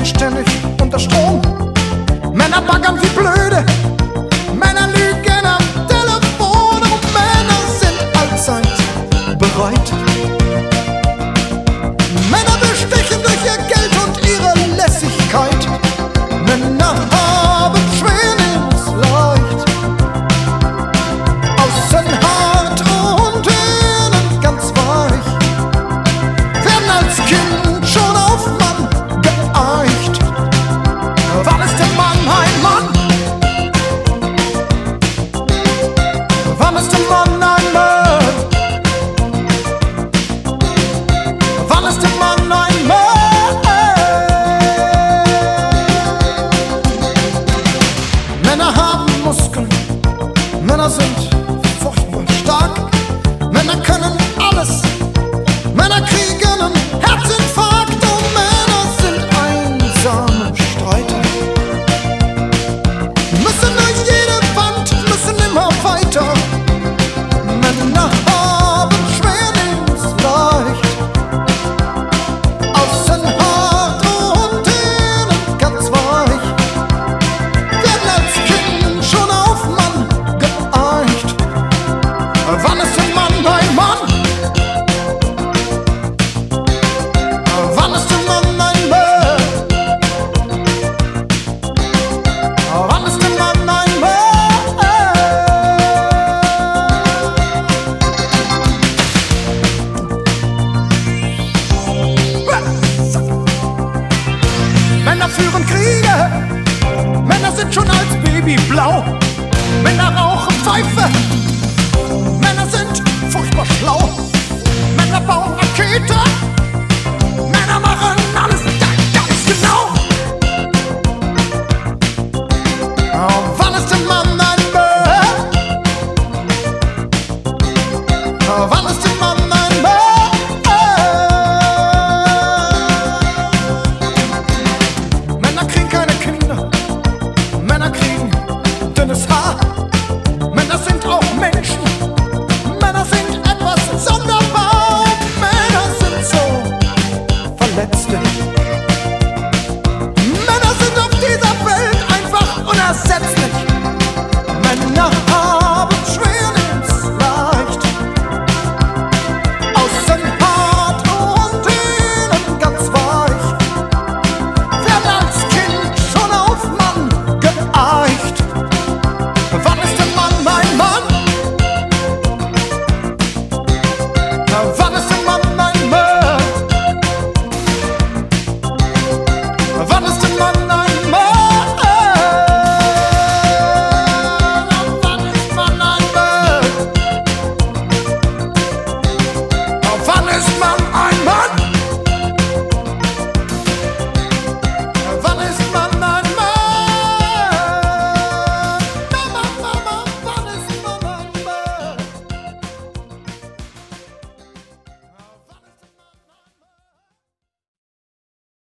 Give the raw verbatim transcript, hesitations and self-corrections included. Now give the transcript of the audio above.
ständig unter Strom. Männer baggern wie blöde, Männer lügen am Telefon und Männer sind allzeit bereit. Männer bestechen durch ihr Geld und ihre Lässigkeit. Männer haben schwer, es leicht. Außen hart und innen ganz weich. Werden als Kind schon auf Mann geeicht. Wann ist der Mann ein Mann? Wann ist der Mann ein Mann? Wann ist der Mann ein Mann? Männer haben Muskeln, Männer sind furchtbar stark. Männer können alles, Männer kriegen einen Herzinfarkt. Und Männer sind einsame Streiter. Müssen durch jede Wand, müssen immer weiter. Männer haben schwer, nehmen's leicht. Außen hart und innen ganz weich. Werden als Kind schon auf Mann geeicht. Wann ist der Mann ein Mann? Wann ist der Mann ein Mann? Wann ist der Mann ein Mann? Männer führen Kriege, Männer sind schon als Baby blau. Männer rauchen Pfeife, Männer sind furchtbar schlau. Männer bauen Raketen, Männer machen